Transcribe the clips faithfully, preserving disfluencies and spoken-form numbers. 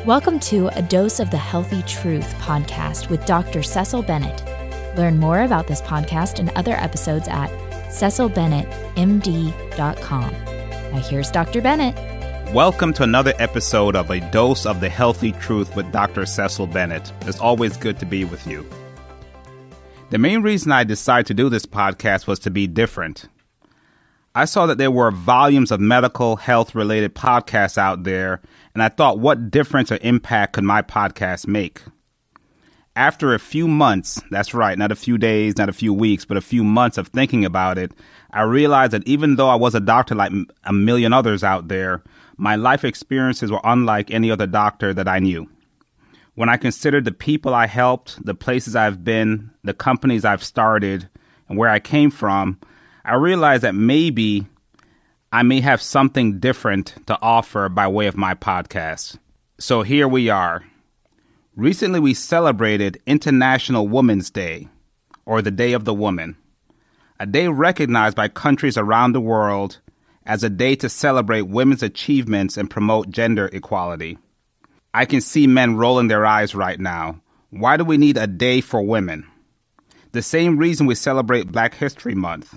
Welcome to A Dose of the Healthy Truth podcast with Doctor Cecil Bennett. Learn more about this podcast and other episodes at cecil bennett m d dot com. Now here's Doctor Bennett. Welcome to another episode of A Dose of the Healthy Truth with Doctor Cecil Bennett. It's always good to be with you. The main reason I decided to do this podcast was to be different. I saw that there were volumes of medical health-related podcasts out there, and I thought, what difference or impact could my podcast make? After a few months, that's right, not a few days, not a few weeks, but a few months of thinking about it, I realized that even though I was a doctor like a million others out there, my life experiences were unlike any other doctor that I knew. When I considered the people I helped, the places I've been, the companies I've started, and where I came from, I realized that maybe I may have something different to offer by way of my podcast. So here we are. Recently, we celebrated International Women's Day, or the Day of the Woman, a day recognized by countries around the world as a day to celebrate women's achievements and promote gender equality. I can see men rolling their eyes right now. Why do we need a day for women? The same reason we celebrate Black History Month.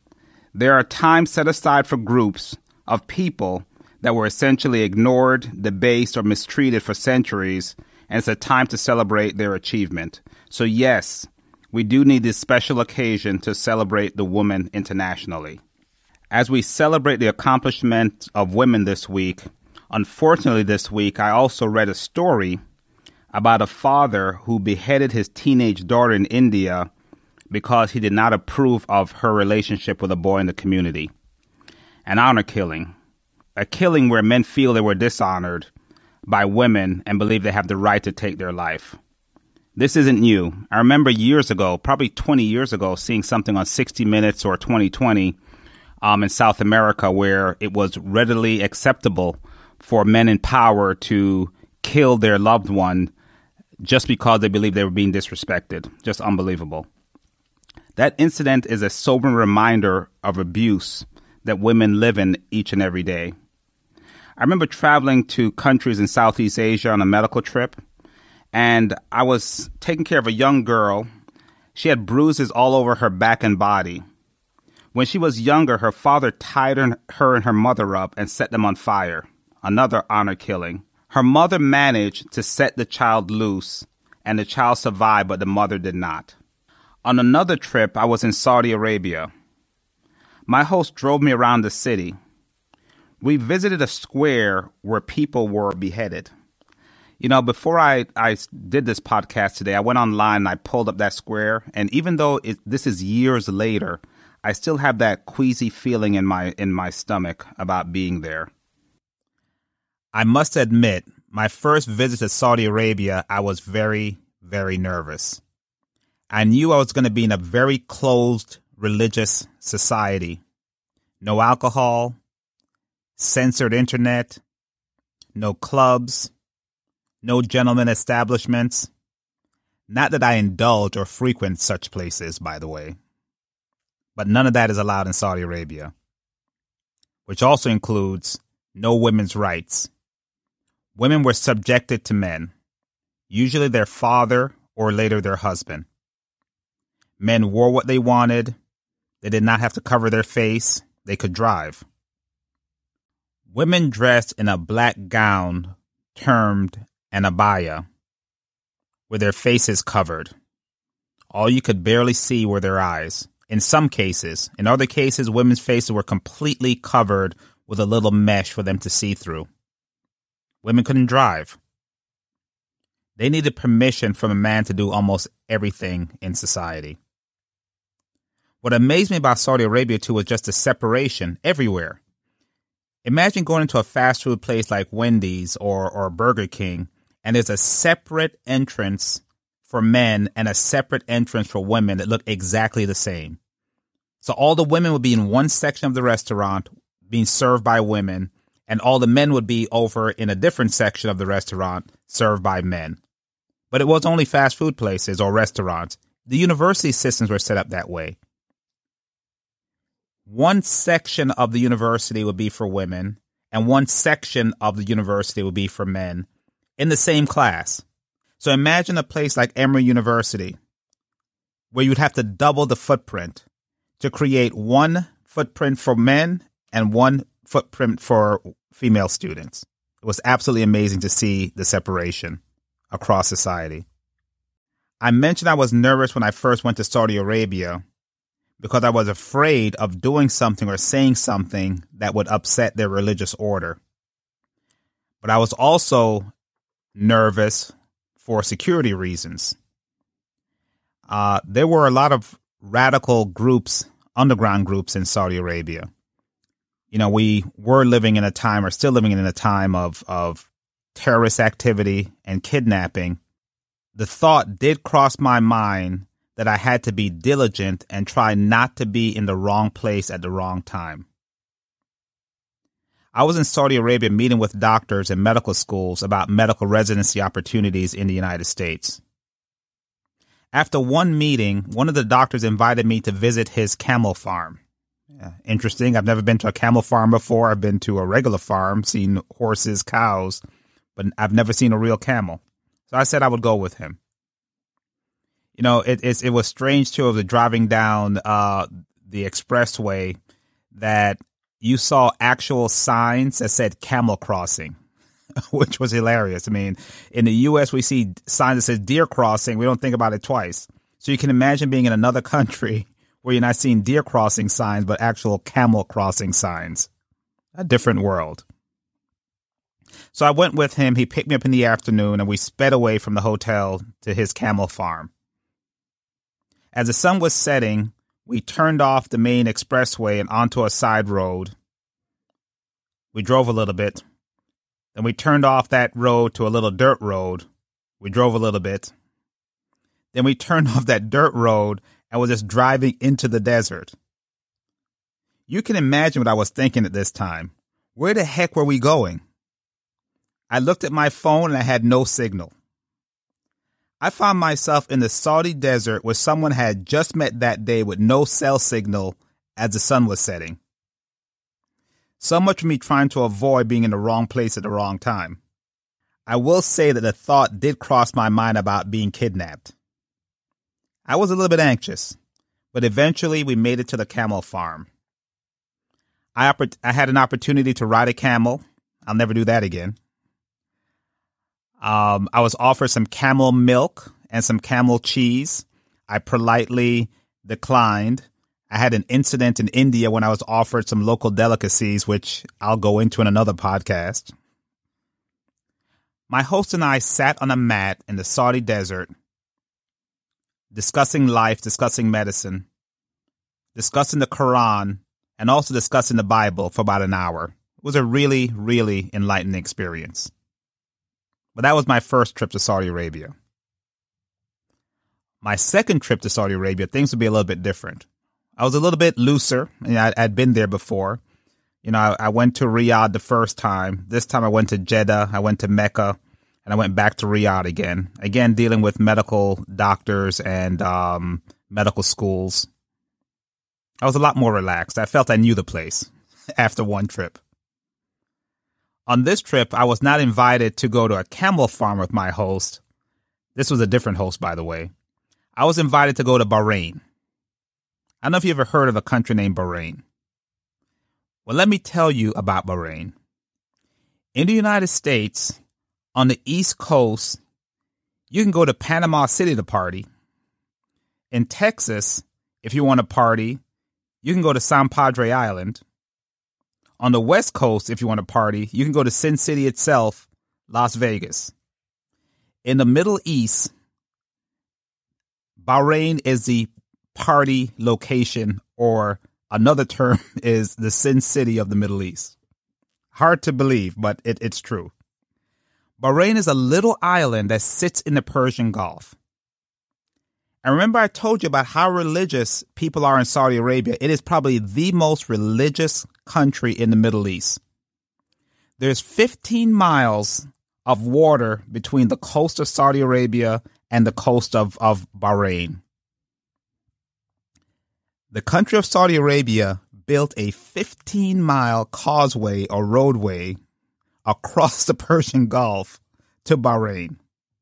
There are times set aside for groups of people that were essentially ignored, debased, or mistreated for centuries, and it's a time to celebrate their achievement. So yes, we do need this special occasion to celebrate the woman internationally. As we celebrate the accomplishment of women this week, unfortunately this week I also read a story about a father who beheaded his teenage daughter in India because he did not approve of her relationship with a boy in the community. An honor killing. A killing where men feel they were dishonored by women and believe they have the right to take their life. This isn't new. I remember years ago, probably twenty years ago, seeing something on sixty minutes or twenty twenty um, in South America where it was readily acceptable for men in power to kill their loved one just because they believed they were being disrespected. Just unbelievable. That incident is a sobering reminder of abuse that women live in each and every day. I remember traveling to countries in Southeast Asia on a medical trip, and I was taking care of a young girl. She had bruises all over her back and body. When she was younger, her father tied her and her mother up and set them on fire. Another honor killing. Her mother managed to set the child loose, and the child survived, but the mother did not. On another trip, I was in Saudi Arabia. My host drove me around the city. We visited a square where people were beheaded. You know, before I, I did this podcast today, I went online and I pulled up that square. And even though it, this is years later, I still have that queasy feeling in my in my stomach about being there. I must admit, my first visit to Saudi Arabia, I was very, very nervous. I knew I was going to be in a very closed religious society. No alcohol, censored internet, no clubs, no gentlemen establishments. Not that I indulge or frequent such places, by the way. But none of that is allowed in Saudi Arabia, which also includes no women's rights. Women were subjected to men, usually their father or later their husband. Men wore what they wanted. They did not have to cover their face. They could drive. Women dressed in a black gown termed an abaya, with their faces covered. All you could barely see were their eyes. In some cases. In other cases, women's faces were completely covered with a little mesh for them to see through. Women couldn't drive. They needed permission from a man to do almost everything in society. What amazed me about Saudi Arabia, too, was just the separation everywhere. Imagine going into a fast food place like Wendy's or, or Burger King, and there's a separate entrance for men and a separate entrance for women that look exactly the same. So all the women would be in one section of the restaurant being served by women, and all the men would be over in a different section of the restaurant served by men. But it was only fast food places or restaurants. The university systems were set up that way. One section of the university would be for women, and one section of the university would be for men. in the same class. So imagine a place like Emory University where you'd have to double the footprint to create one footprint for men and one footprint for female students. It was absolutely amazing to see the separation across society. I mentioned I was nervous when I first went to Saudi Arabia because I was afraid of doing something or saying something that would upset their religious order. But I was also nervous for security reasons. Uh, there were a lot of radical groups, underground groups in Saudi Arabia. You know, we were living in a time or still living in a time of, of terrorist activity and kidnapping. The thought did cross my mind that I had to be diligent and try not to be in the wrong place at the wrong time. I was in Saudi Arabia meeting with doctors and medical schools about medical residency opportunities in the United States. After one meeting, one of the doctors invited me to visit his camel farm. Yeah, interesting. I've never been to a camel farm before. I've been to a regular farm, seen horses, cows, but I've never seen a real camel. So I said I would go with him. You know, it it's, it was strange, too, of the driving down uh, the expressway that you saw actual signs that said camel crossing, which was hilarious. I mean, in the U S, we see signs that says deer crossing. We don't think about it twice. So you can imagine being in another country where you're not seeing deer crossing signs, but actual camel crossing signs. A different world. So I went with him. He picked me up in the afternoon, and we sped away from the hotel to his camel farm. As the sun was setting, we turned off the main expressway and onto a side road. We drove a little bit. Then we turned off that road to a little dirt road. We drove a little bit. Then we turned off that dirt road and were just driving into the desert. You can imagine what I was thinking at this time. Where the heck were we going? I looked at my phone and I had no signal. I found myself in the Saudi desert where someone had just met that day with no cell signal as the sun was setting. So much for me trying to avoid being in the wrong place at the wrong time. I will say that the thought did cross my mind about being kidnapped. I was a little bit anxious, but eventually we made it to the camel farm. I, oppor- I had an opportunity to ride a camel. I'll never do that again. Um, I was offered some camel milk and some camel cheese. I politely declined. I had an incident in India when I was offered some local delicacies, which I'll go into in another podcast. My host and I sat on a mat in the Saudi desert, discussing life, discussing medicine, discussing the Quran, and also discussing the Bible for about an hour. It was a really, really enlightening experience. But that was my first trip to Saudi Arabia. My second trip to Saudi Arabia, things would be a little bit different. I was a little bit looser. You know, I, I'd been there before. You know, I, I went to Riyadh the first time. This time I went to Jeddah, I went to Mecca, and I went back to Riyadh again. Again, dealing with medical doctors and um, medical schools. I was a lot more relaxed. I felt I knew the place after one trip. On this trip, I was not invited to go to a camel farm with my host. This was a different host, by the way. I was invited to go to Bahrain. I don't know if you ever heard of a country named Bahrain. Well, let me tell you about Bahrain. In the United States, on the East Coast, you can go to Panama City to party. In Texas, if you want to party, you can go to San Padre Island. On the West Coast, if you want to party, you can go to Sin City itself, Las Vegas. In the Middle East, Bahrain is the party location, or another term is the Sin City of the Middle East. Hard to believe, but it, it's true. Bahrain is a little island that sits in the Persian Gulf. And remember I told you about how religious people are in Saudi Arabia. It is probably the most religious country in the Middle East. There's fifteen miles of water between the coast of Saudi Arabia and the coast of, of Bahrain. The country of Saudi Arabia built a fifteen-mile causeway or roadway across the Persian Gulf to Bahrain.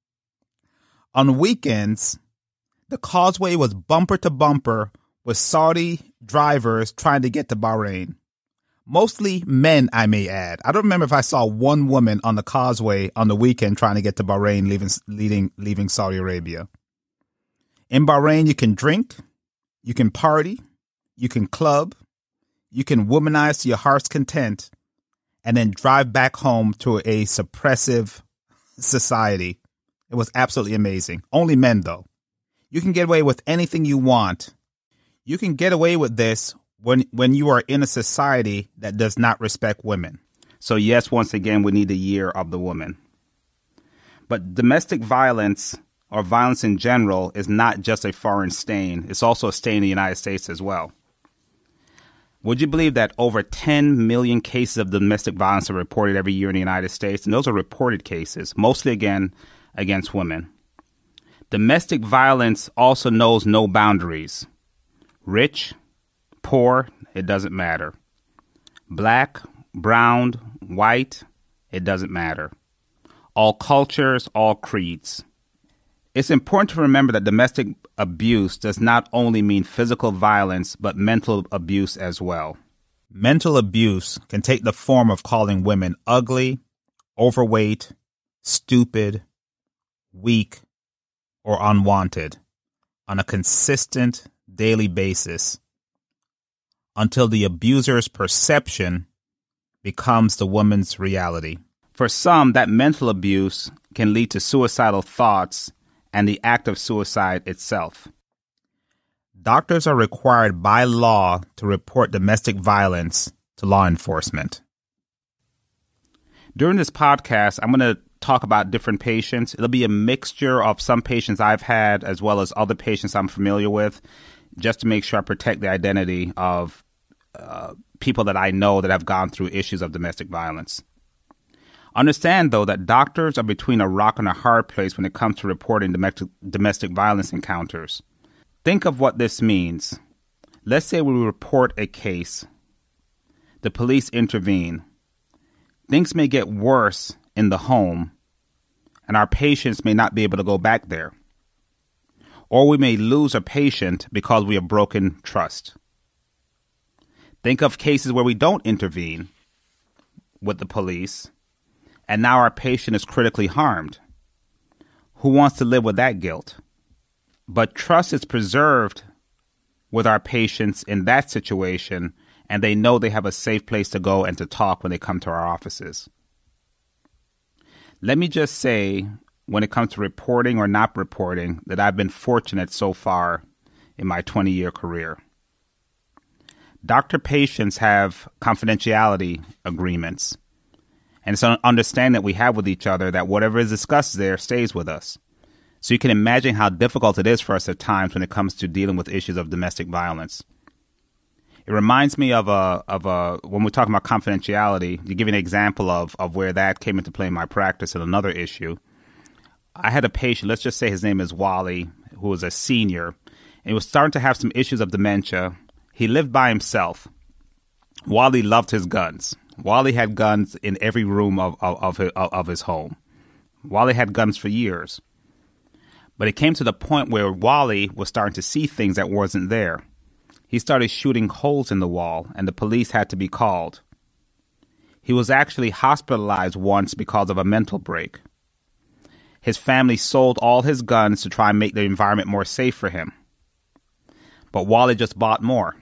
On weekends, the causeway was bumper to bumper with Saudi drivers trying to get to Bahrain. Mostly men, I may add. I don't remember if I saw one woman on the causeway on the weekend trying to get to Bahrain, leaving, leaving, leaving Saudi Arabia. In Bahrain, you can drink, you can party, you can club, you can womanize to your heart's content, and then drive back home to a suppressive society. It was absolutely amazing. Only men, though. You can get away with anything you want. You can get away with this when when you are in a society that does not respect women. So yes, once again, we need a year of the woman. But domestic violence or violence in general is not just a foreign stain. It's also a stain in the United States as well. Would you believe that over ten million cases of domestic violence are reported every year in the United States? And those are reported cases, mostly, again, against women. Domestic violence also knows no boundaries. Rich, poor, it doesn't matter. Black, brown, white, it doesn't matter. All cultures, all creeds. It's important to remember that domestic abuse does not only mean physical violence, but mental abuse as well. Mental abuse can take the form of calling women ugly, overweight, stupid, weak, or unwanted on a consistent daily basis until the abuser's perception becomes the woman's reality. For some, that mental abuse can lead to suicidal thoughts and the act of suicide itself. Doctors are required by law to report domestic violence to law enforcement. During this podcast, I'm going to talk about different patients. It'll be a mixture of some patients I've had as well as other patients I'm familiar with, just to make sure I protect the identity of uh, people that I know that have gone through issues of domestic violence. Understand, though, that doctors are between a rock and a hard place when it comes to reporting domestic, domestic violence encounters. Think of what this means. Let's say we report a case. The police intervene. Things may get worse in the home, and our patients may not be able to go back there. Or we may lose a patient because we have broken trust. Think of cases where we don't intervene with the police, and now our patient is critically harmed. Who wants to live with that guilt? But trust is preserved with our patients in that situation, and they know they have a safe place to go and to talk when they come to our offices. Let me just say, when it comes to reporting or not reporting, that I've been fortunate so far in my twenty-year career. Doctor-patients have confidentiality agreements. And it's an understanding that we have with each other that whatever is discussed there stays with us. So you can imagine how difficult it is for us at times when it comes to dealing with issues of domestic violence. It reminds me of a of a when we're talking about confidentiality, to give you an example of, of where that came into play in my practice and another issue. I had a patient, let's just say his name is Wally, who was a senior, and he was starting to have some issues of dementia. He lived by himself. Wally loved his guns. Wally had guns in every room of, of, of, his, of his home. Wally had guns for years. But it came to the point where Wally was starting to see things that wasn't there. He started shooting holes in the wall, and the police had to be called. He was actually hospitalized once because of a mental break. His family sold all his guns to try and make the environment more safe for him. But Wally just bought more.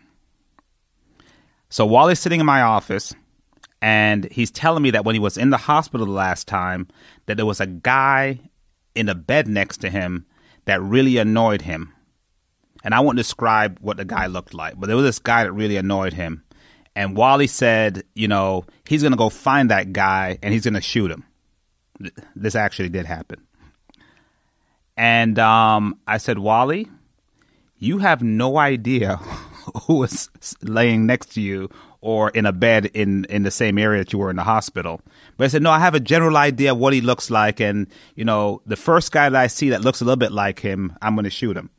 So Wally's sitting in my office, and he's telling me that when he was in the hospital the last time, that there was a guy in a bed next to him that really annoyed him. And I won't describe what the guy looked like, but there was this guy that really annoyed him. And Wally said, you know, he's going to go find that guy and he's going to shoot him. This actually did happen. And um, I said, Wally, you have no idea who was laying next to you or in a bed in, in the same area that you were in the hospital. But I said, no, I have a general idea of what he looks like. And, you know, the first guy that I see that looks a little bit like him, I'm going to shoot him.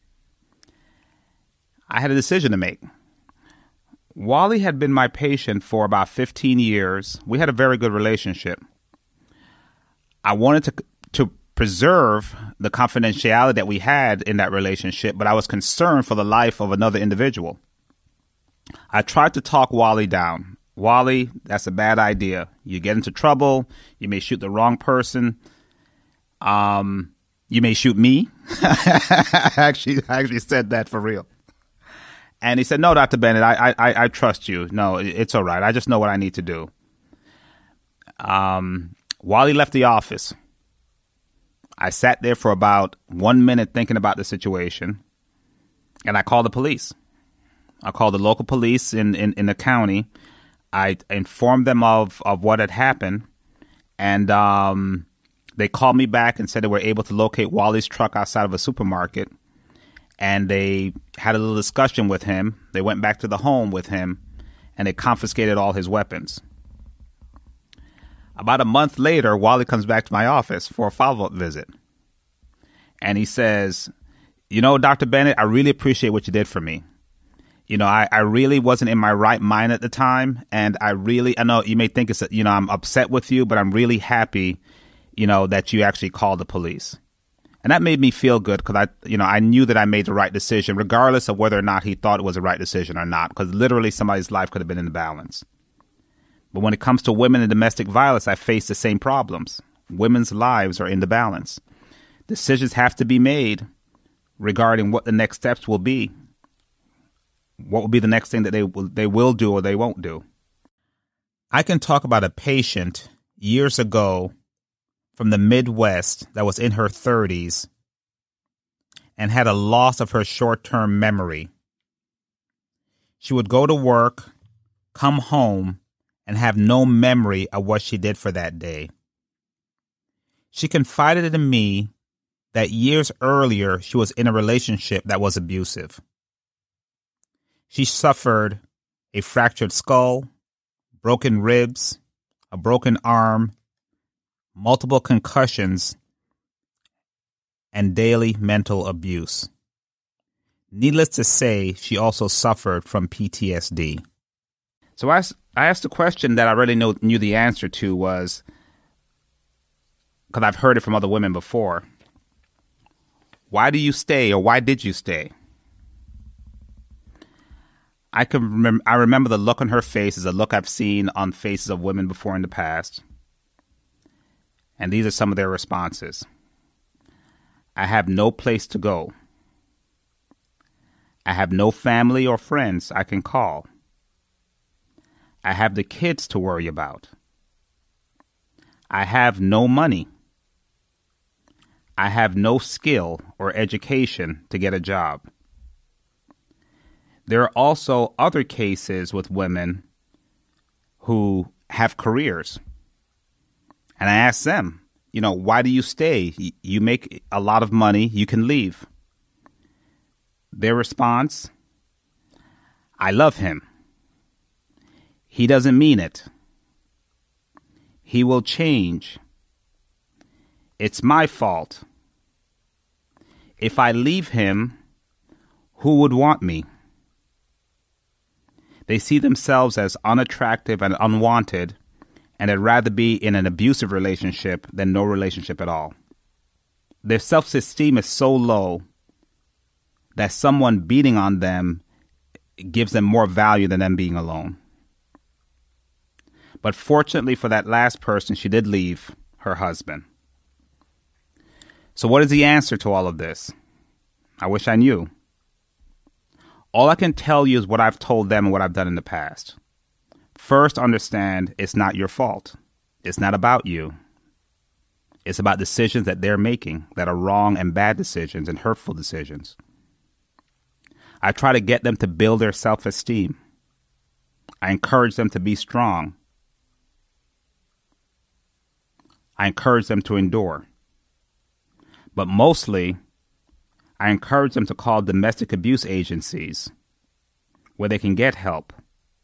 I had a decision to make. Wally had been my patient for about fifteen years. We had a very good relationship. I wanted to to preserve the confidentiality that we had in that relationship, but I was concerned for the life of another individual. I tried to talk Wally down. Wally, that's a bad idea. You get into trouble. You may shoot the wrong person. Um, you may shoot me. I actually, I actually said that for real. And he said, no, Doctor Bennett, I, I, I trust you. No, it's all right. I just know what I need to do. Um, Wally left the office. I sat there for about one minute thinking about the situation, and I called the police. I called the local police in, in, in the county. I informed them of, of what had happened, and um, they called me back and said they were able to locate Wally's truck outside of a supermarket, and they had a little discussion with him. They went back to the home with him, and they confiscated all his weapons. About a month later, Wally comes back to my office for a follow-up visit, and he says, you know, Doctor Bennett, I really appreciate what you did for me. You know, I, I really wasn't in my right mind at the time. And I really, I know you may think it's, you know, I'm upset with you, but I'm really happy, you know, that you actually called the police. And that made me feel good because I, you know, I knew that I made the right decision, regardless of whether or not he thought it was the right decision or not, because literally somebody's life could have been in the balance. But when it comes to women and domestic violence, I face the same problems. Women's lives are in the balance. Decisions have to be made regarding what the next steps will be. What will be the next thing that they will, they will do or they won't do? I can talk about a patient years ago from the Midwest that was in her thirties and had a loss of her short-term memory. She would go to work, come home, and have no memory of what she did for that day. She confided in me that years earlier she was in a relationship that was abusive. She suffered a fractured skull, broken ribs, a broken arm, multiple concussions, and daily mental abuse. Needless to say, she also suffered from P T S D. So I, I asked a question that I already know, knew the answer to was, because I've heard it from other women before, why do you stay or why did you stay? I can remember, I remember the look on her face is a look I've seen on faces of women before in the past. And these are some of their responses. I have no place to go. I have no family or friends I can call. I have the kids to worry about. I have no money. I have no skill or education to get a job. There are also other cases with women who have careers. And I ask them, you know, why do you stay? You make a lot of money. You can leave. Their response, I love him. He doesn't mean it. He will change. It's my fault. If I leave him, who would want me? They see themselves as unattractive and unwanted, and they'd rather be in an abusive relationship than no relationship at all. Their self-esteem is so low that someone beating on them gives them more value than them being alone. But fortunately for that last person, she did leave her husband. So what is the answer to all of this? I wish I knew. All I can tell you is what I've told them and what I've done in the past. First, understand it's not your fault. It's not about you. It's about decisions that they're making that are wrong and bad decisions and hurtful decisions. I try to get them to build their self-esteem. I encourage them to be strong. I encourage them to endure. But mostly, I encourage them to call domestic abuse agencies where they can get help.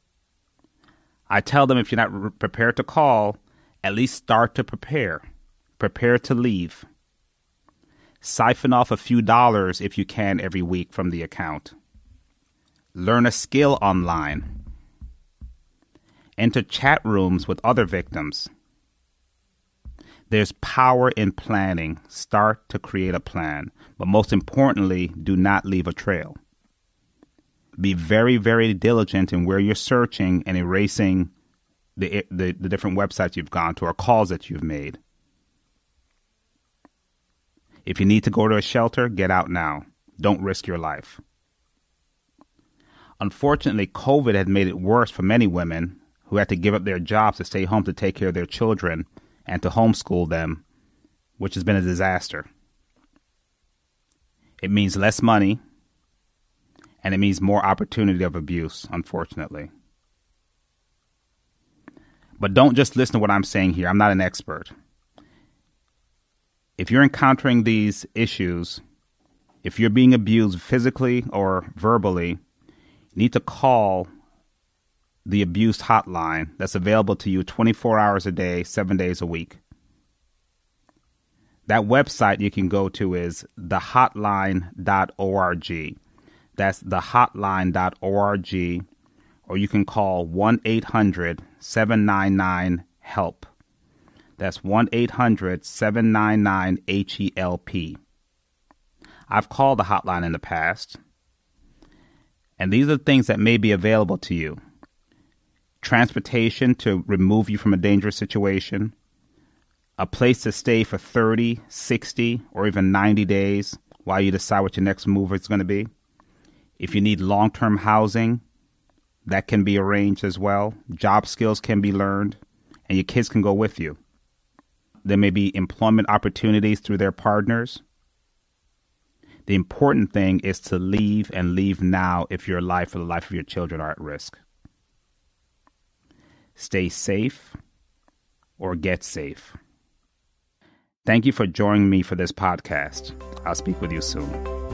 I tell them if you're not re- prepared to call, at least start to prepare. Prepare to leave. Siphon off a few dollars if you can every week from the account. Learn a skill online. Enter chat rooms with other victims. There's power in planning. Start to create a plan. But most importantly, do not leave a trail. Be very, very diligent in where you're searching and erasing the, the, the different websites you've gone to or calls that you've made. If you need to go to a shelter, get out now. Don't risk your life. Unfortunately, COVID had made it worse for many women who had to give up their jobs to stay home to take care of their children and to homeschool them, which has been a disaster. It means less money, and it means more opportunity of abuse, unfortunately. But don't just listen to what I'm saying here. I'm not an expert. If you're encountering these issues, if you're being abused physically or verbally, you need to call the abuse hotline that's available to you twenty-four hours a day, seven days a week. That website you can go to is the hotline dot org. That's the hotline dot org, or you can call one eight hundred seven nine nine HELP. That's one eight hundred seven nine nine H E L P. I've called the hotline in the past, and these are the things that may be available to you. Transportation to remove you from a dangerous situation, a place to stay for thirty, sixty, or even ninety days while you decide what your next move is going to be. If you need long-term housing, that can be arranged as well. Job skills can be learned, and your kids can go with you. There may be employment opportunities through their partners. The important thing is to leave and leave now if your life or the life of your children are at risk. Stay safe or get safe. Thank you for joining me for this podcast. I'll speak with you soon.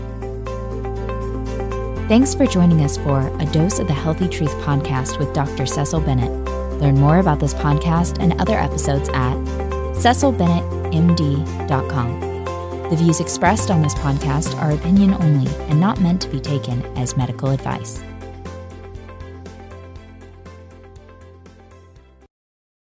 Thanks for joining us for A Dose of the Healthy Truth podcast with Doctor Cecil Bennett. Learn more about this podcast and other episodes at cecil bennett m d dot com. The views expressed on this podcast are opinion only and not meant to be taken as medical advice.